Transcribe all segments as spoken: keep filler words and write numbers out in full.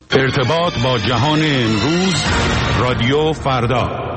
ارتباط با جهان امروز، رادیو فردا.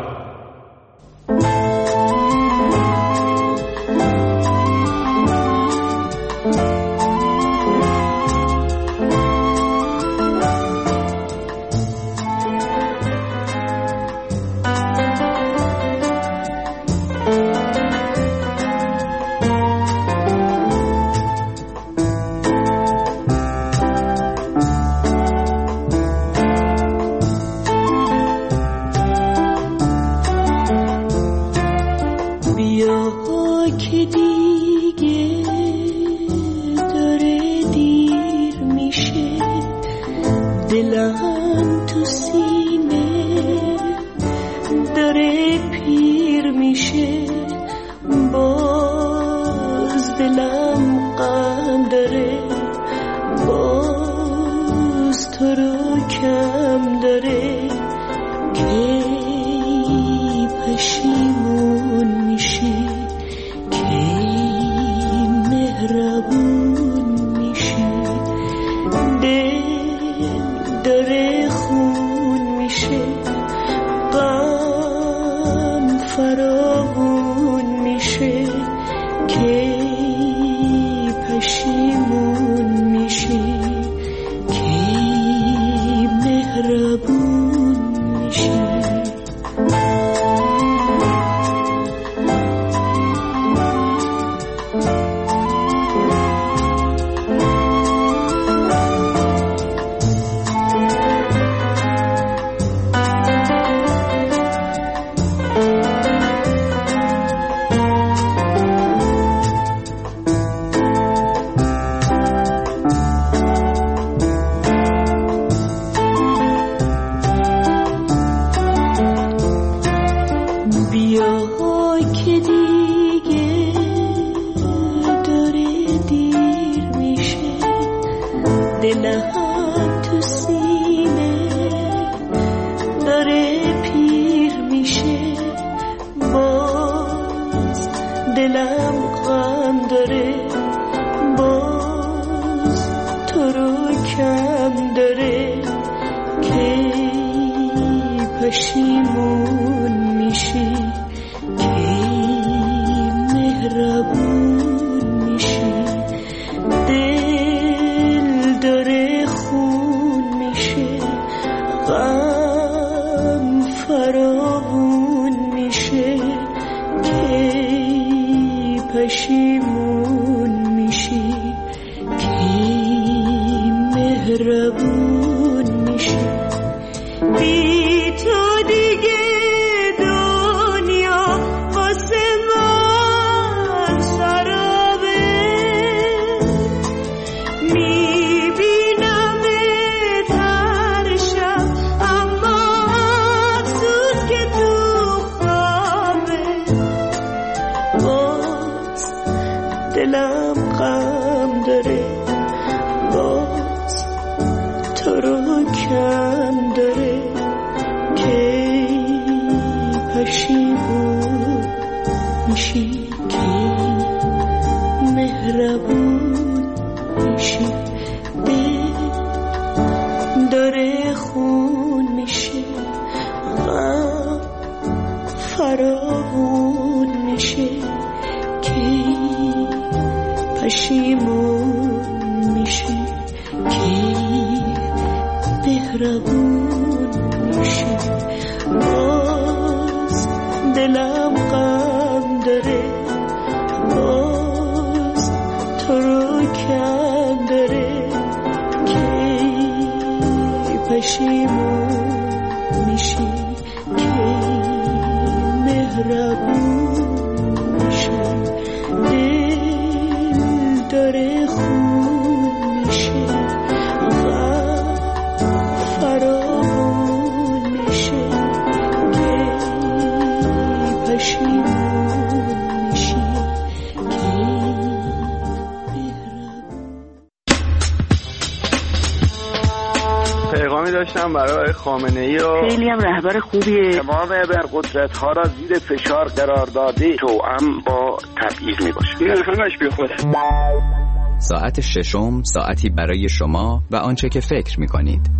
داشتم برای خامنه‌ای و خیلی هم رهبر خوبیه. تمام ابرقدرت‌ها را زیر فشار قرار داده، توأم با تبعیض میباشه. این همش بی خوده. ساعت ششم، ساعتی برای شما و آنچه که فکر میکنید.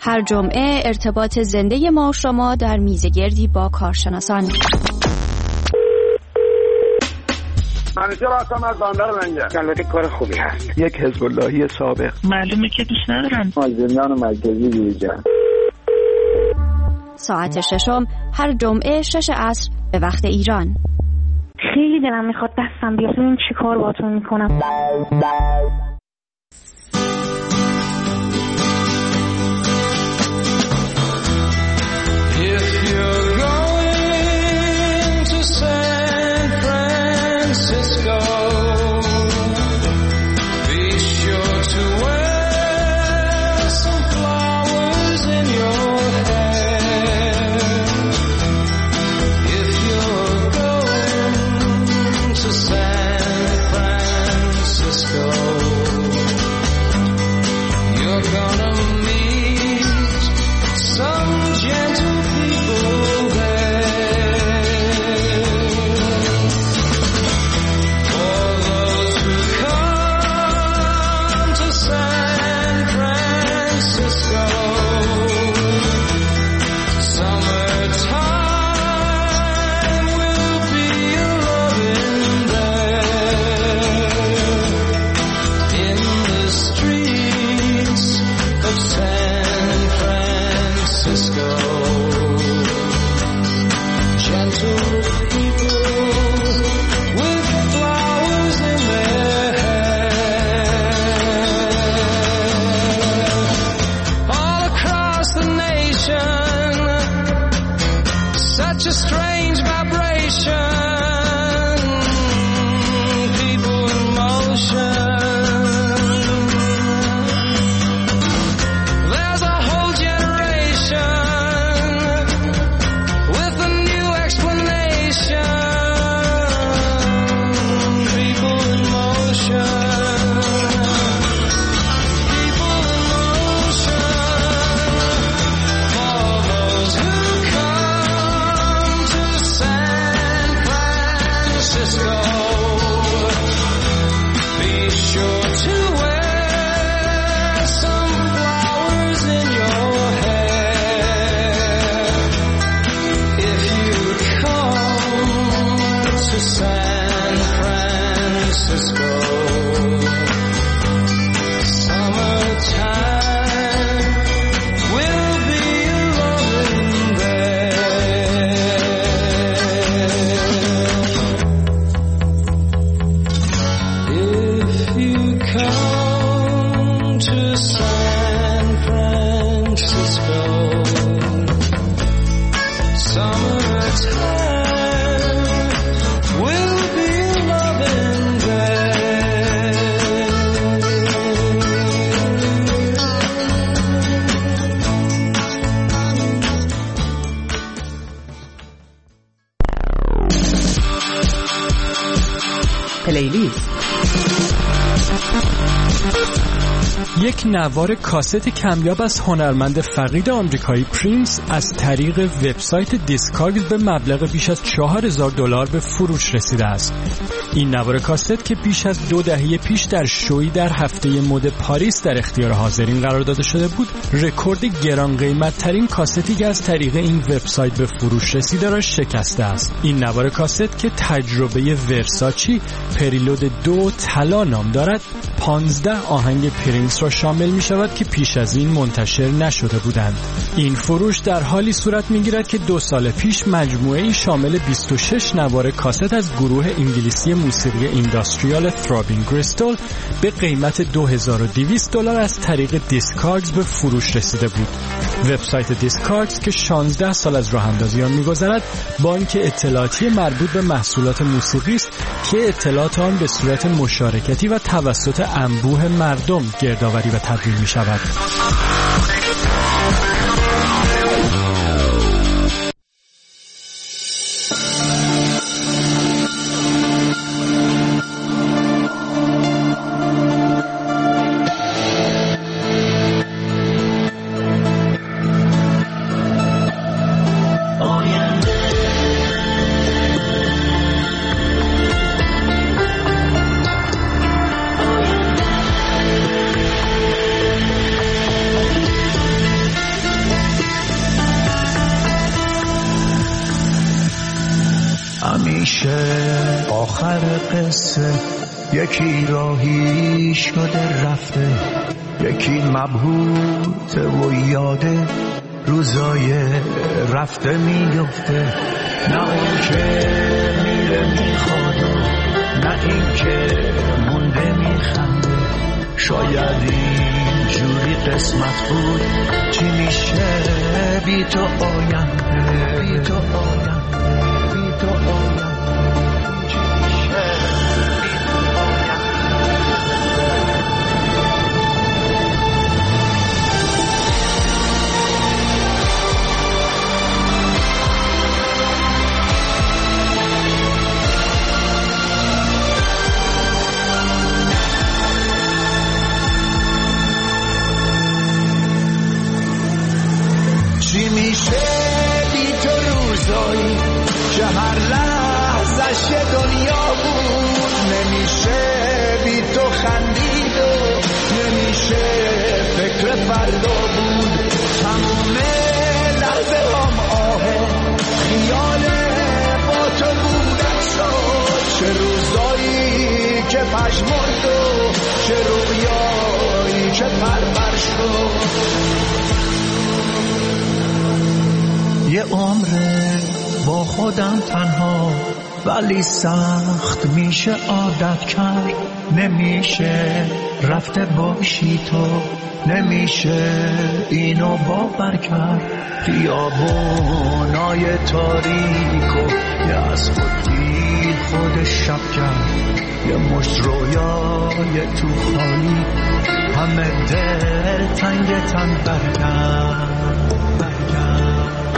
هر جمعه ارتباط زنده ما و شما در میزگردی با کارشناسان. منیجر هستم از بندر لنگر. البته کار خوبی هست. یک حزب اللهی سابق. معلومه که دوست ندارم. زندان مرکزی بیرجان. ساعت ششم هر جمعه شش عصر به وقت ایران. خیلی دلم میخواد دستم بیاد ببین چی کار باهاتون میکنم. پلیلیست. یک نوار کاست کمیاب از هنرمند فقید آمریکایی پرینس از طریق وبسایت دیسکاگز به مبلغ بیش از چهار هزار دلار به فروش رسیده است. این نوار کاست که بیش از دو دهه پیش در شویی در هفته مد پاریس در اختیار حاضرین قرار داده شده بود، رکورد گران قیمت ترین کاستی که از طریق این وبسایت به فروش رسیده را شکسته است. این نوار کاست که تجربه ورساچی پریلود دو طلا نام دارد، پانزده آهنگ پرینس را شامل می شود که پیش از این منتشر نشده بودند. این فروش در حالی صورت می گیرد که دو سال پیش مجموعه شامل بیست و شش نوار کاست از گروه انگلیسی موسیقی اینداستریال ترابینگ کریستال به قیمت دو هزار و دویست دلار از طریق دیسکاگز به فروش رسیده بود. وبسایت دیسکاگز که شانزده سال از راه اندازی آن می‌گذرد، بانک اطلاعاتی مربوط به محصولات موسیقی است که اطلاعات آن به صورت مشارکتی و توسط انبوه مردم گردآوری و تبدیل می‌شود. میشه آخر قصه یکی راهی شده رفته، یکی مبهوت و یاده روزای رفته میفته. نه اون که میره میخواد، نه این که مونده میخنده. شاید این جوری قسمت بود، چی میشه بی تو آینده، بی تو آینده، بی تو آینده. چی میشه بی تو روزایی که هر لحظش دنیا بود؟ نمیشه بی تو خندید و نمیشه فکر فردا بود. تموم لحظه هم آهه خیال با تو بودن شد. چه روزایی که پشمرد و چه رویایی که پرپر شد. یه عمره با خودم تنها، ولی سخت میشه عادت کرد. نمیشه رفته باشی تو، نمیشه اینو باور کرد. خیابونای تاریکو یه از خود بی خود شب کرد. یه مشت رویای تو خالی همه دل تنگ تن برگرد برگرد.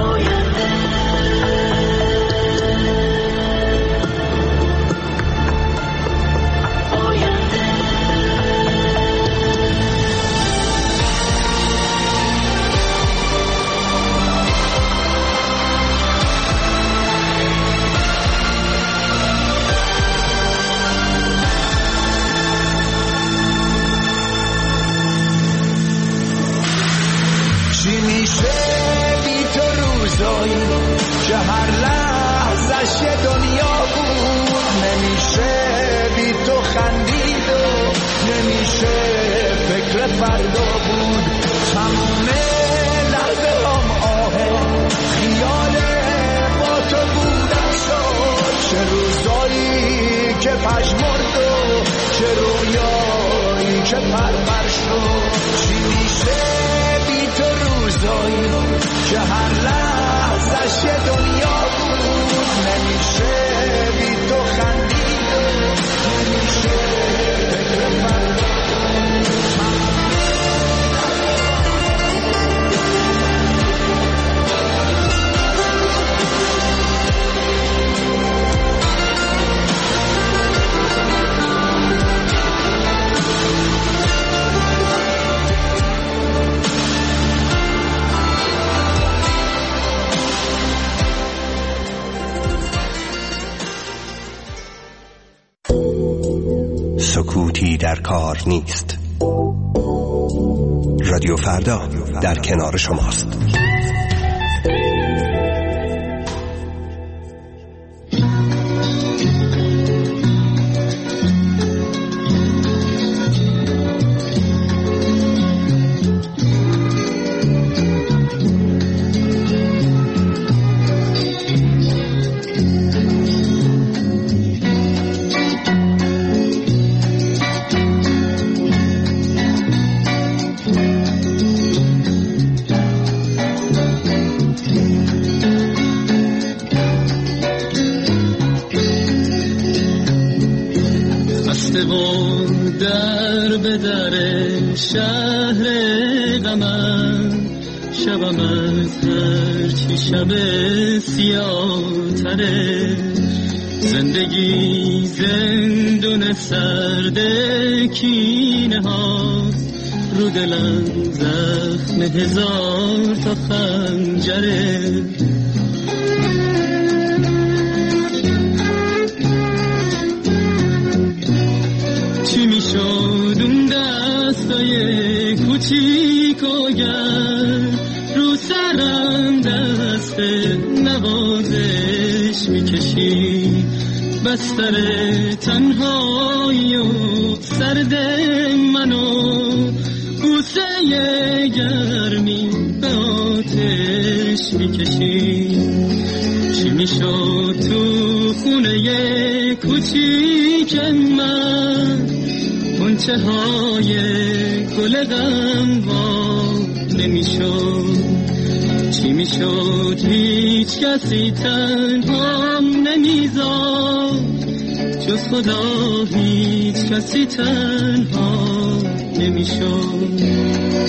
چی میشه بی تو روزایی که هر لحظش دنیا بود؟ نمیشه بی تو خندید و نمیشه فکر فردا بود. تموم لحظه هم آهه خیال با تو بودن شد. چه روزایی که پشمرد و چه رویایی که پرپر شد. چی میشه تو روزایی که هر لحظش دنیا بود؟ نمیشه بی تو خندید و نمیشه فکر فردا. سکوتی در کار نیست. رادیو فردا در کنار شماست. در به در شهر غمم شبم از هرچی شب سیاه تره. زندگی زندون سرد کینه هاست، رو دلم زخم هزار تا خنجره. چی میشد اون دستای کوچیک و گرم رو سرم دست نوازش میکشید. بستر تنهایی و سرد منو بوسه گرمی به آتش میکشی. چی میشد تو خونه کوچیک من غنچه های گل غم وا نمیشد. چی میشد هیچ کسی تنهام نمیذاد جز خدا، هیچ کسی تنها نمیشد.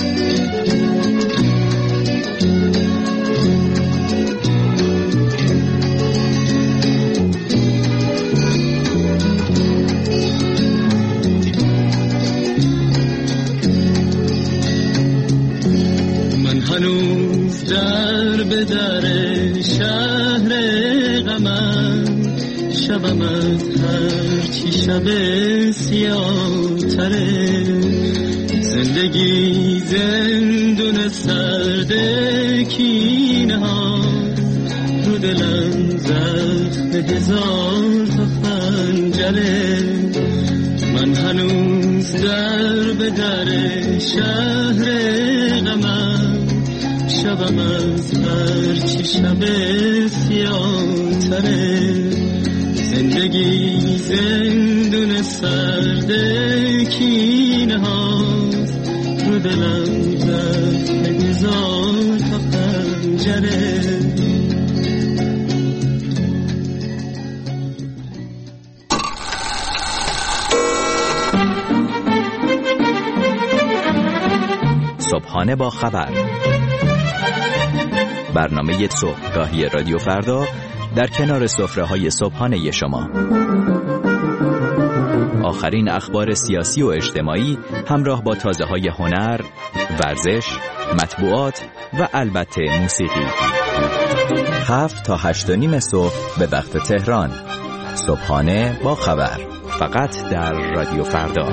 هنوز در به در شهر غمم، شبم از هر چی شب سیاه تره. زندگی زندون سرد کینه ها، رو دلم زخم هزار تا خنجره. من هنوز در به در شهر غمم، شبم از هر چی شب سیاه تره. زندگی زندون سرد کینه هاست، رو دلم زخم هزار تا خنجره. صبحانه با خبر، برنامه صبحگاهی رادیو فردا در کنار سفره‌های صبحانه شما. آخرین اخبار سیاسی و اجتماعی همراه با تازه‌های هنر، ورزش، مطبوعات و البته موسیقی. هفت تا هشت و نیم صبح به وقت تهران. صبحانه با خبر، فقط در رادیو فردا.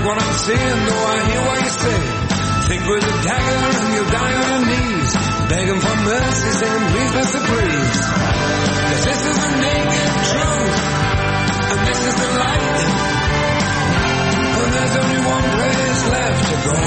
what I'm saying, though I hear what you say. Think with a dagger and you'll die on your knees, begging for mercy, saying please, Mister Please. 'Cause this is the naked truth, and this is the light, and there's only one place left to go.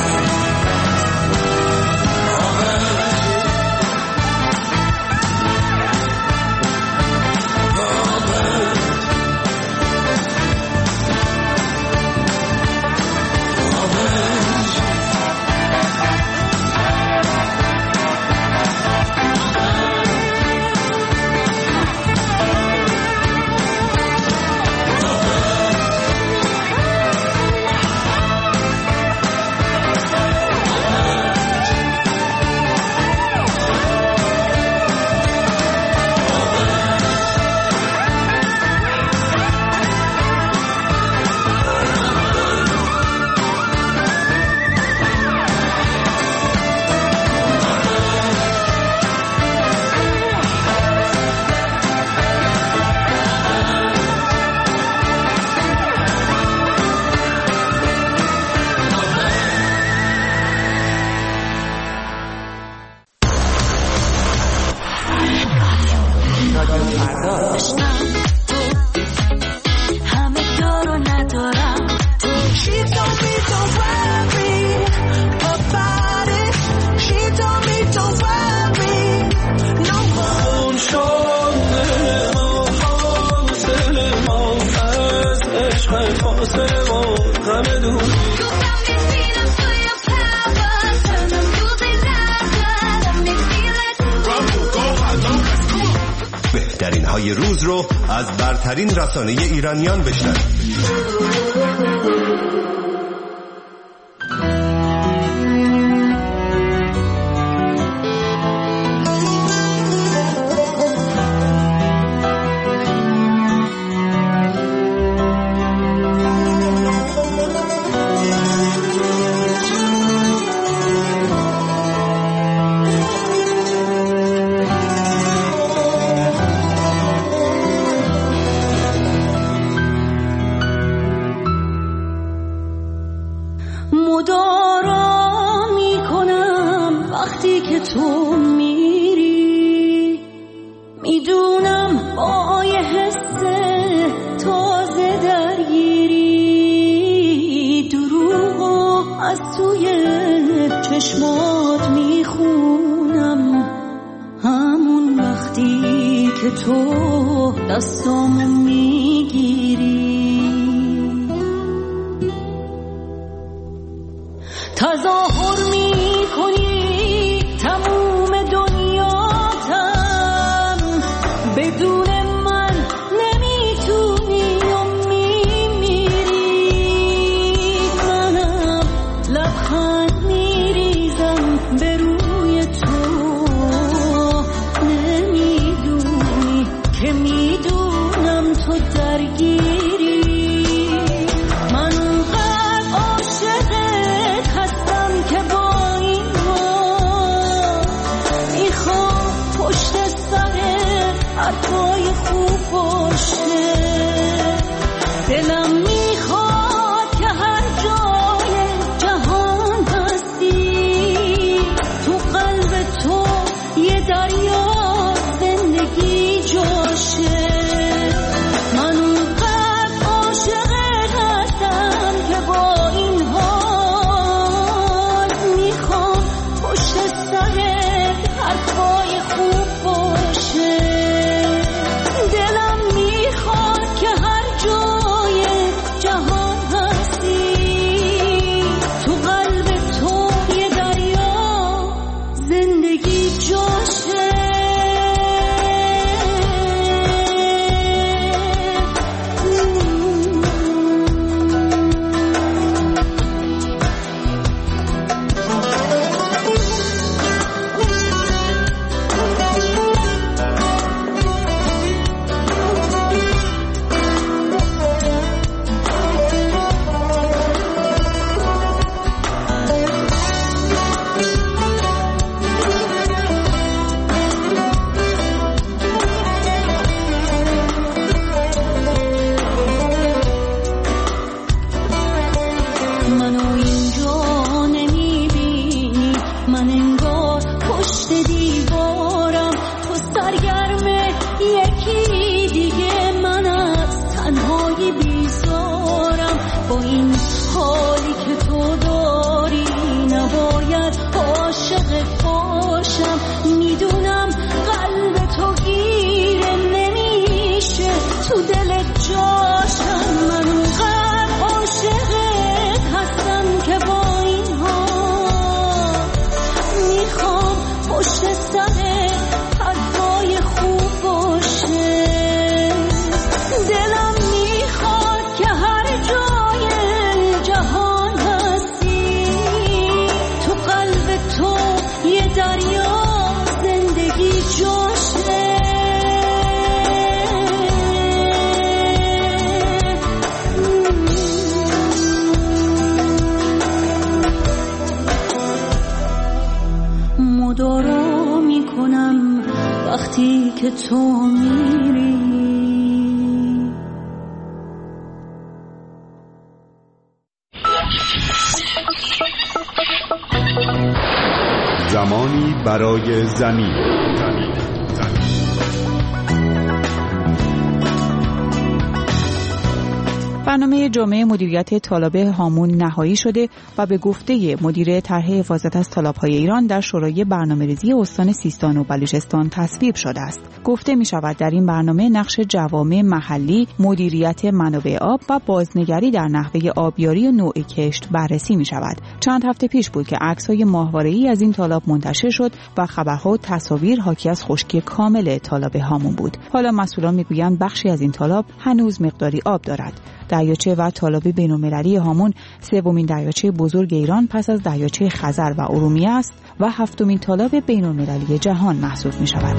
بهترین های روز رو از برترین رسانه ایرانیان بشنوید. من اونقدر عاشقت هستم تو میری. زمانی برای زمین. برنامه جامعه مدیریت طالاب هامون نهایی شده و به گفته مدیر طرح حفاظت از طالاب‌های ایران در شورای برنامه‌ریزی استان سیستان و بلوچستان تصویب شده است. گفته می شود در این برنامه نقش جوامع محلی، مدیریت منابع آب و بازنگری در نحوه آبیاری و نوع کشت بررسی می شود. چند هفته پیش بود که عکس‌های ماهواره‌ای از این طالاب منتشر شد و خبرها و تصاویر حاکی از خشکی کامل طالاب هامون بود. حالا مسئولان میگویند بخشی از این طالاب هنوز مقداری آب دارد. دریاچه و طالاب بین‌المللی هامون سومین دریاچه بزرگ ایران پس از دریاچه خزر و ارومیه است و هفتمین طالاب بین‌المللی جهان محسوب می‌شود.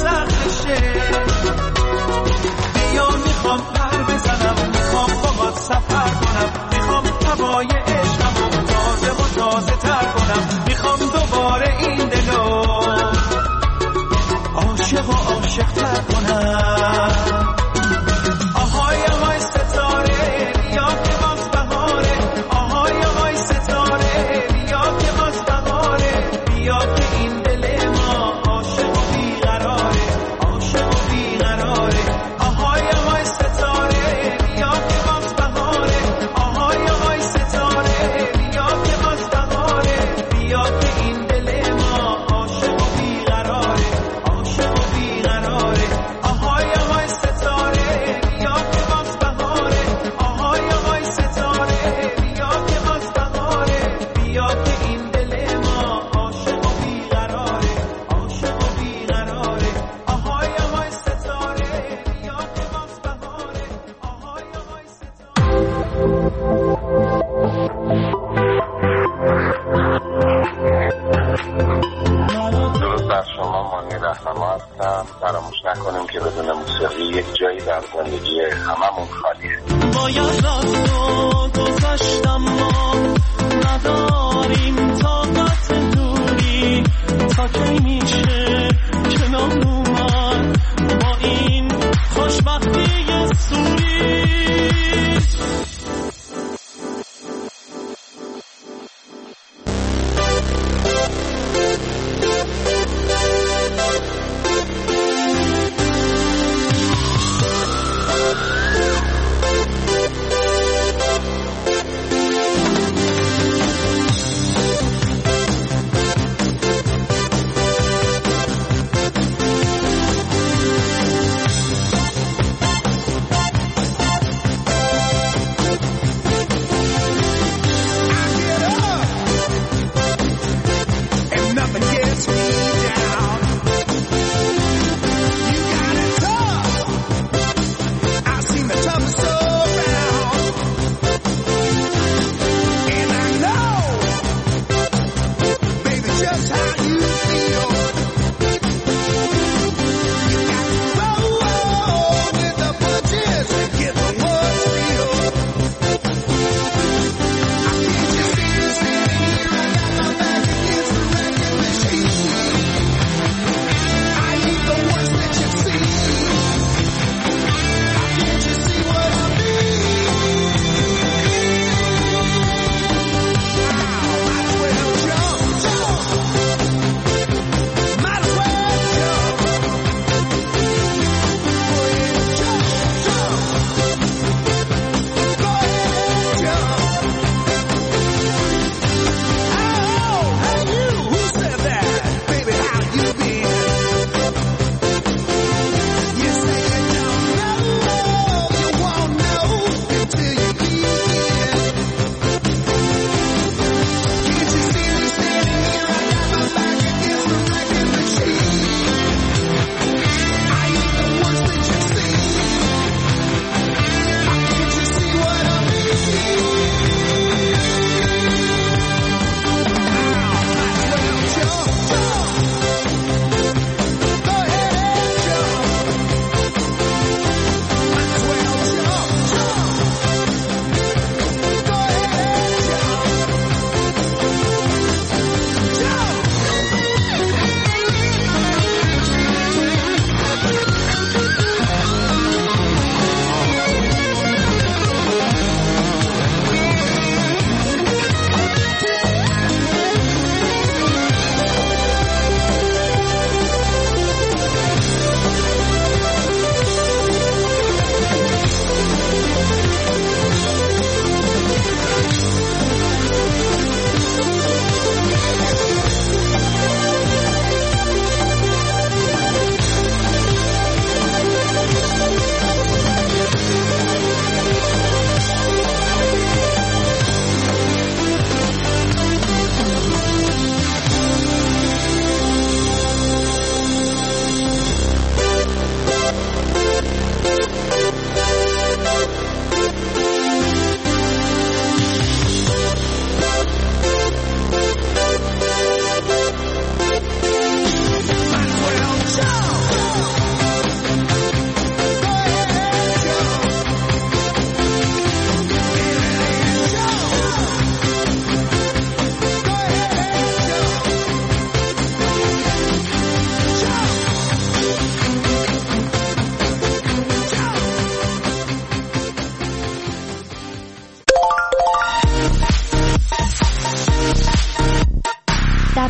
سختشه بیا میخوام پر بزنم میخوام باهات سفر کنم میخوام هوای عشقم و تازه و تازه تر کنم میخوام دوباره این دلو عاشق و عاشق تر کنم آهای آهای ستاره بیا که باز بهاره آهای آهای ستاره بیا که باز بهاره بیا که این دل ما عاشق و بیقراره عاشق و بیقراره آهای آهای ستاره بیا که باز بهاره آهای آهای ستاره بیا که باز بهاره بیا که این دل ما عاشق و بیقراره عاشق و بیقراره آهای آهای ستاره بیا که باز بهاره آهای آهای ستاره بیا که باز بهاره بیا که این دل ما عاشق و بیقراره عاشق و بیقراره آهای آهای ستاره بیا که باز بهاره آهای آهای درود بر شما، مانی رهنما هستم. فراموش نکنیم که بدون موسیقی یک جایی در زندگی هممون خالیه. باید رفتو گذاشتم ما نداریم طاقت دوری تا کی میشه کنار اومد با این خوشبختی سوری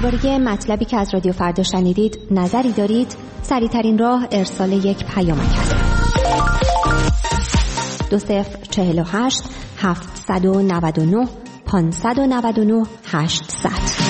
درباره مطلبی که از رادیو فردا شنیدید نظری دارید؟ سریع‌ترین راه ارسال یک پیامک است. دو صفر چهل و هشت هفتصد و نود و نه پانصد و نود و نه هشتصد.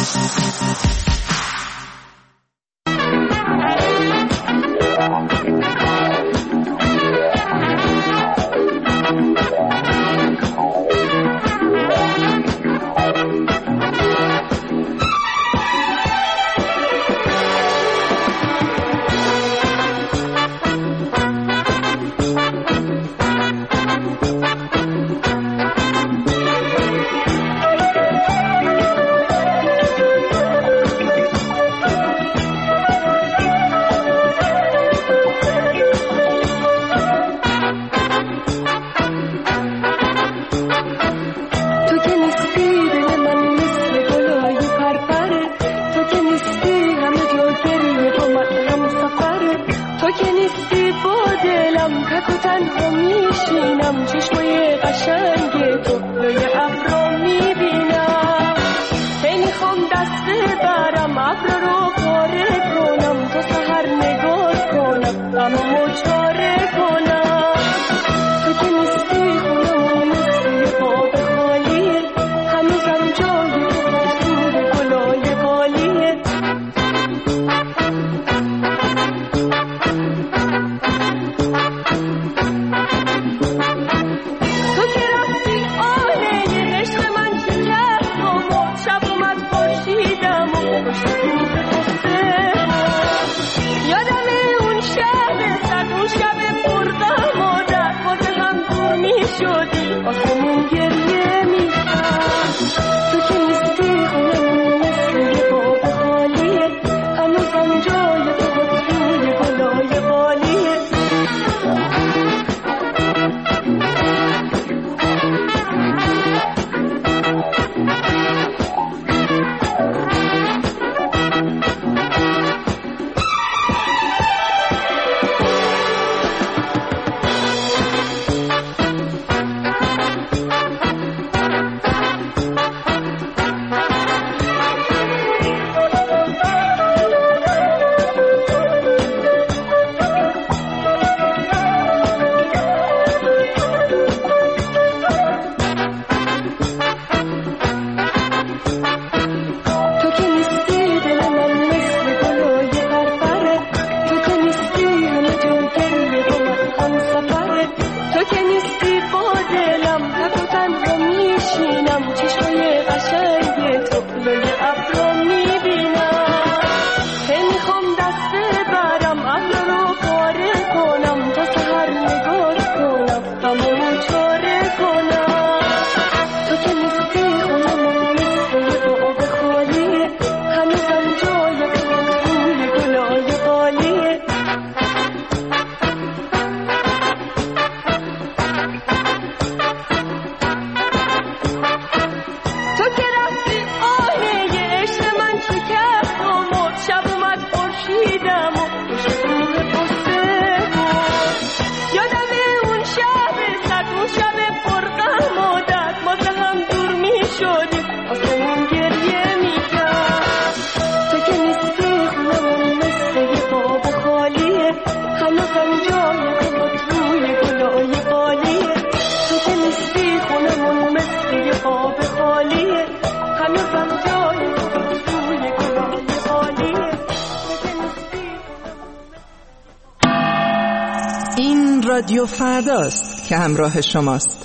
رادیو فرداست که همراه شماست.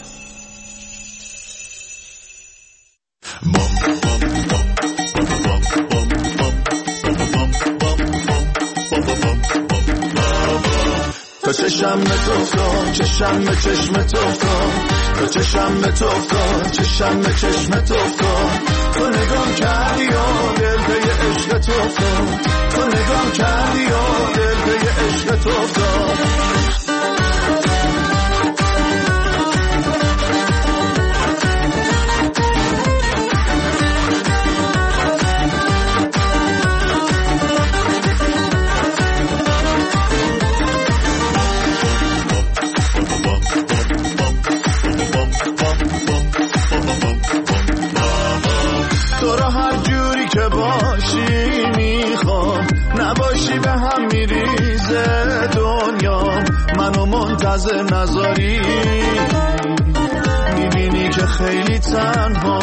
تو چشم به تو افتاد، چشم به چشم تو افتاد، تو چشم به تو افتاد، چشم به چشم تو افتاد، تو نگام کردی و دل به عشق تو افتاد، تو نگام کردی و دل به عشق تو افتاد. به هم میریزه دنیا، منو منتظر نذاری، میبینی که خیلی تنها،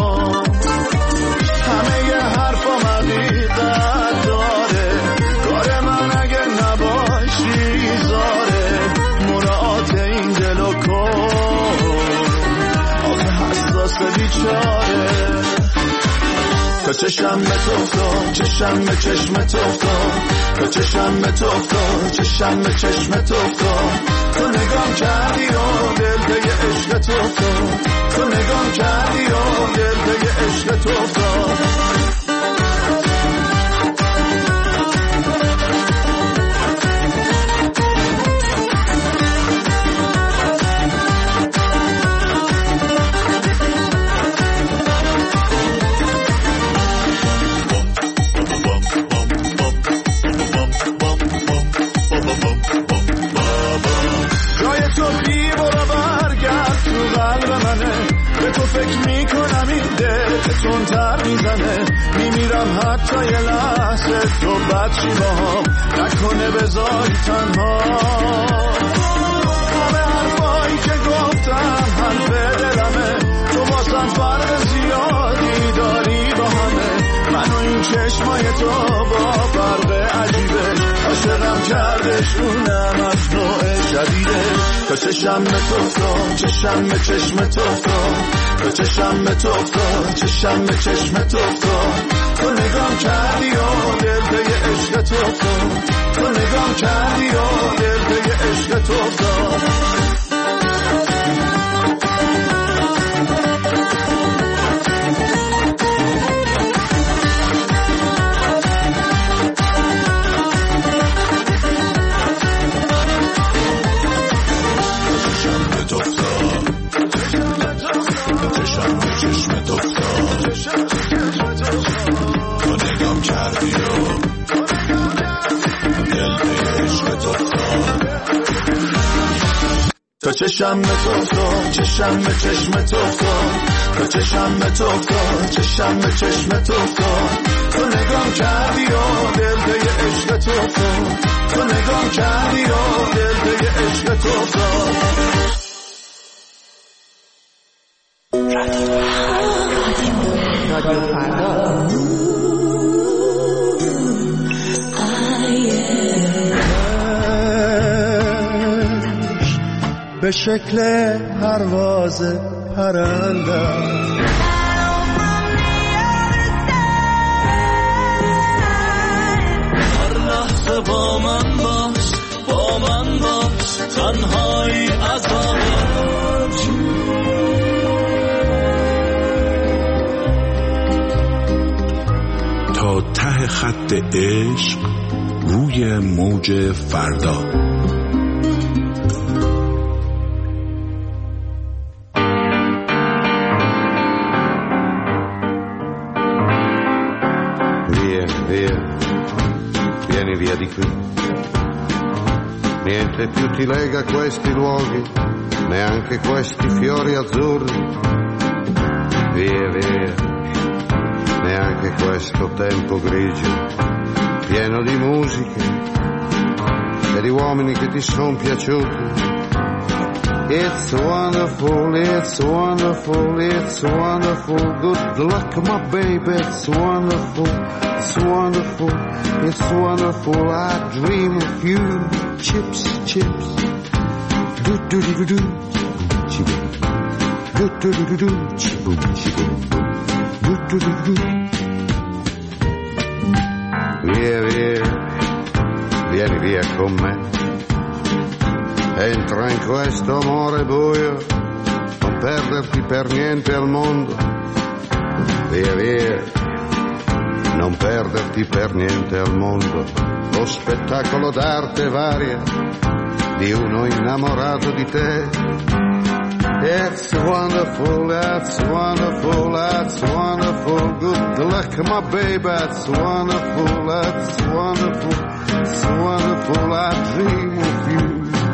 همه یه حرفا حقیقت داره، کار من اگه نباشی زاره، مراعات این دل و کن، آخه حساس بیچاره. تا چشم به تو افتاد، چشم به چشم تو افتاد، تا چشم به تو افتاد، چشم به چشم تو افتاد، تو نگام کردی و دل به یه عشق تو افتاد، تو نگام کردی و دل به یه عشق تو افتاد. فکر میکنم این دل تندتر میزنه، میمیرم حتی یه لحظه تو بد چی باهم نکنه بذاری تنها. همه حرفایی که گفتم حرف دلمه، تو واسم فرق زیادی داری با همه، من و این چشمای تو با فرق عجیبه، عاشقم کردش اونم از نوع شدیده. تا چشم به تو افتاد، چشم به چشم تو افتاد، تا چشم به تو افتاد، چشم به چشم تو افتاد، تو نگام کردی و دل به یه عشق تو افتاد، تو نگام کردی و دل به یه عشق تو افتاد. تا چشم به تو افتاد، چشم به چشم تو افتاد، تا چشم به تو افتاد، چشم به چشم تو افتاد، تو نگام کردی و دل به یه عشق تو افتاد، تو نگام کردی و دل به یه عشق تو افتاد. رادیو فردا به شکل پرواز پرنده هر لحظه با من باش، با من باش، تنهایی از تا ته خط عشق روی موج فردا. Via di qui, niente più ti lega a questi luoghi, neanche questi fiori azzurri, via via, neanche questo tempo grigio, pieno di musiche e di uomini che ti son piaciuti. It's wonderful, it's wonderful, it's wonderful, good luck my baby, it's wonderful, it's wonderful, it's wonderful, I dream of you, chips, chips, do do do do do, chiboom, do do do do do, chiboom, chiboom, do do do do. Via, via, vieni via con me. Entra in questo amore buio, non perderti per niente al mondo. Via via, non perderti per niente al mondo. Lo spettacolo d'arte varia di uno innamorato di te. It's wonderful, that's wonderful, that's wonderful. Good luck my baby, that's wonderful, that's wonderful, it's wonderful. I dream of you.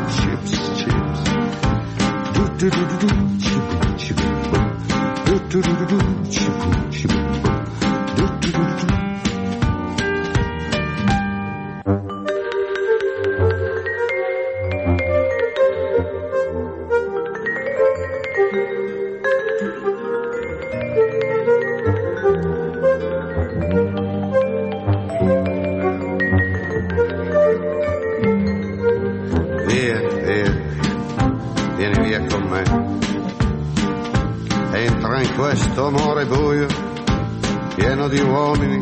Do do do do, chiboom chiboom, do do do do, chiboom chiboom, do do do do. me. Entra in questo amore buio, pieno di uomini.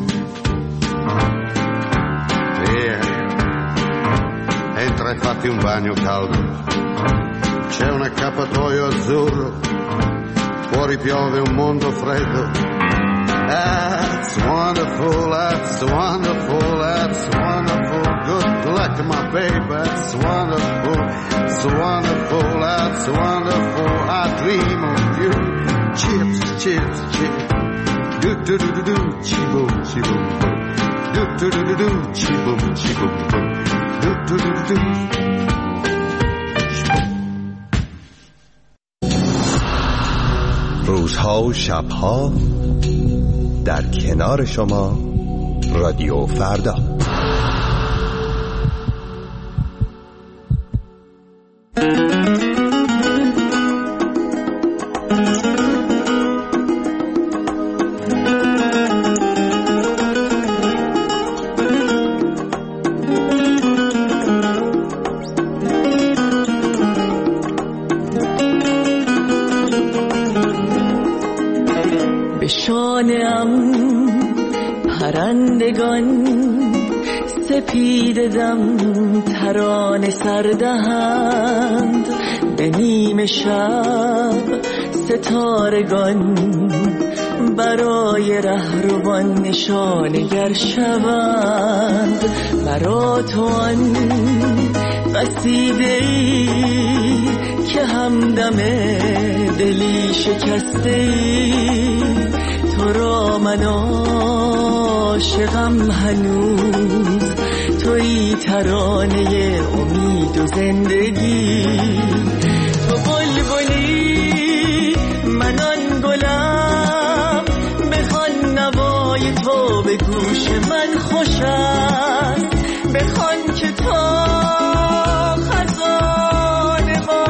Via, entra e fatti un bagno caldo. C'è un accappatoio azzurro, fuori piove un mondo freddo. That's wonderful, that's wonderful, that's wonderful. Good luck, my baby, that's wonderful, that's wonderful, that's wonderful. I dream of you. Chips, chips, chips. Do do do do do, chi-boom, chi-boom, boom. Do do do do do, chi-boom, chi-boom, boom. Do do do do do. روزها و شبها در کنار شما رادیو فردا. پرندگان سپید دم ترانه سردهند، به نیم شب ستارگان برای رهروان نشانگر شوند. مرا تو آن قصیده‌ای که همدم دلی شکسته‌ای، تو را من عاشقم هنوز، تویی ترانه امید و زندگی. تو بلبلی من آن گلم، بخوان نوای تو به گوش من خوش است، بخوان که تا خزان ما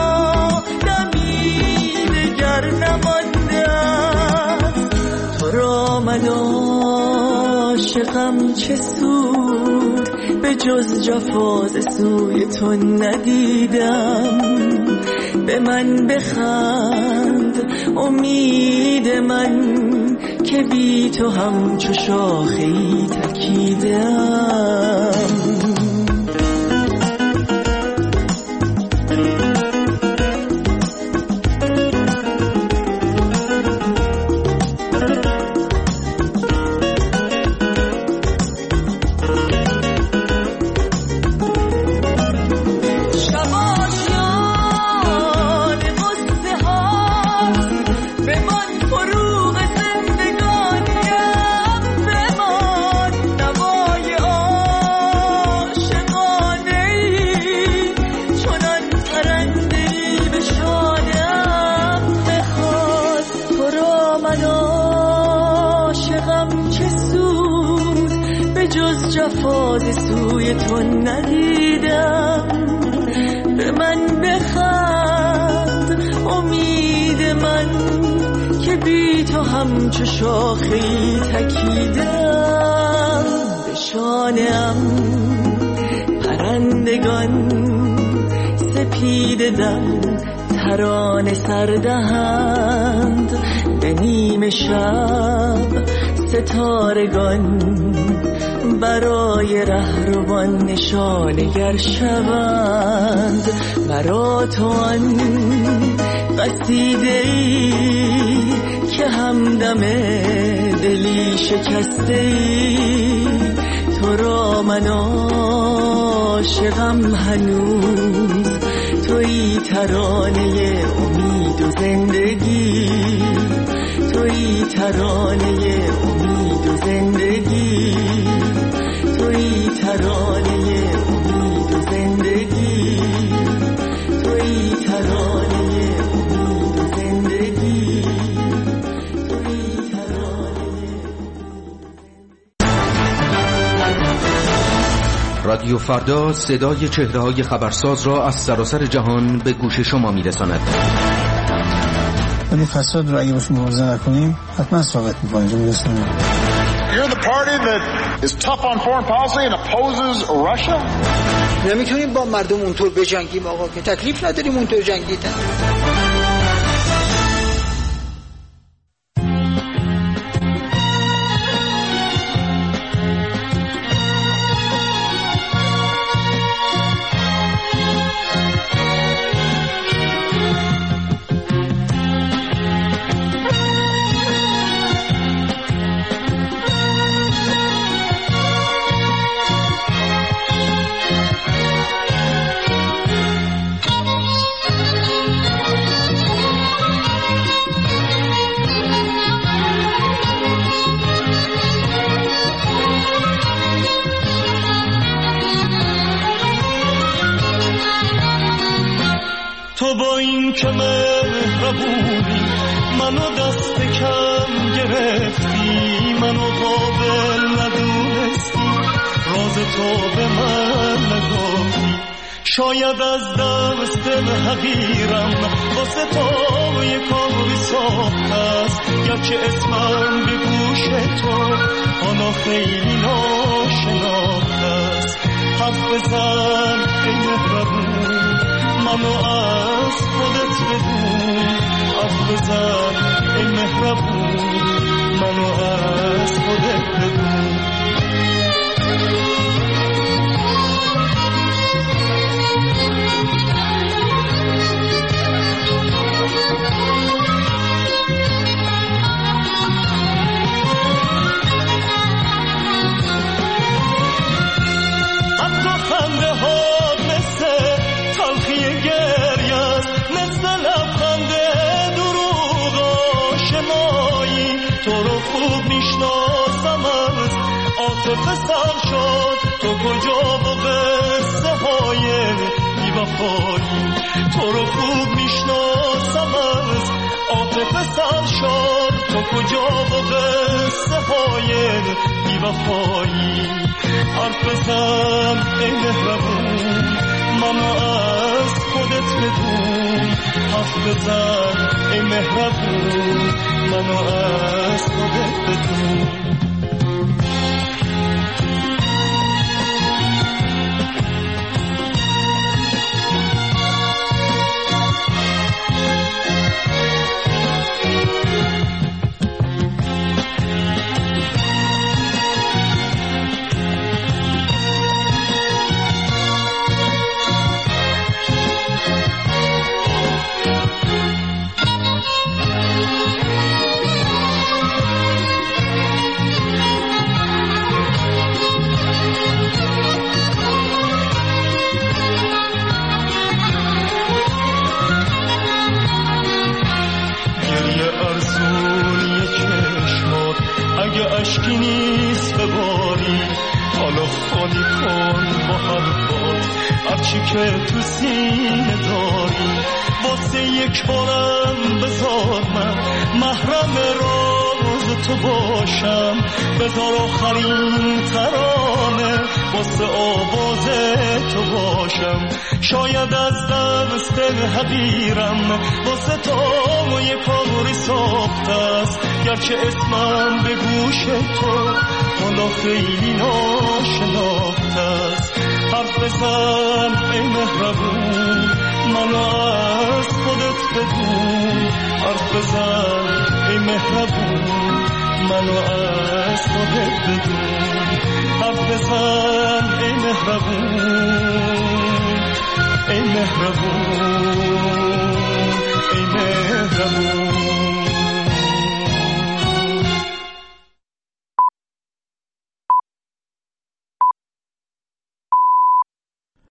دمی دگر نمانده است. تو را من عاشقم چه سود، به جز جفاز سوی تو ندیدم. به من بخند امید من که بی تو همچو شاخه‌ای تکیدم. جفاز سوی تو ندیدم. به من بخند امید من که بی تو همچو شاخه‌ای تکیدم. به شانه‌ام پرندگان سپید دم ترانه سردهند، به نیم شب ستارگان برای رهروان نشانگر شوند. مرا تو آن قصیده‌ای که همدم دلی شکسته‌ای، تو را من عاشقم هنوز، تویی ترانه امید و زندگی، تویی ترانه امید و زندگی، تویی ترانه امید و زندگی، تویی ترانه امید و زندگی، تویی ترانه. رادیو فردا صدای چهره‌های خبرساز را از سراسر جهان به گوش شما می‌رساند. ولی فساد رو اگه باش مبارزه نکنیم حتما ثابت می‌کنیم که می‌رسونیم. You're the party that is tough on foreign policy and opposes Russia. نمیتونیم با مردم اونطور بجنگیم آقا، که تکلیف نداریم اونطور جنگیدن. که مهربونی منو دست کم گرفتی، منو قابل ندونستی، راز تو به من نگفتی. شاید از دست حقیرم واسه تو یک کاری ساخته است، گرچه اسمم به گوش تو حالا خیلی ناشناخته است. حرف بزن ای مهربون منو از خودت بدون، حرف بزن ای مهربون منو از خودت بدون. عاطفه سر شد تو کجا با قصه های بی‌وفایی، تو رو خوب میشناسم از عاطفه سر شد تو کجا با قصه های بی‌وفایی. حرف بزن ای مهربون منو از خودت بدون، حرف بزن ای مهربون منو از خودت بدون. اشکی نیست بباری حالا خالی کن با حرفات هرچی که تو سینه داری. واسه یک بارم بذار من محرم راز تو باشم، بذار آخرین ترانه واسه آواز تو باشم. شاید از دست حقیرم واسه تو یک کاری ساخته است، گرچه اسمم به گوش تو حالا خیلی ناشناخته است. حرف بزن ای مهربون منو از خودت بدون، حرف بزن ای مهربون منو از خودت بدون. حرف بزن ای مهربون ای مهربون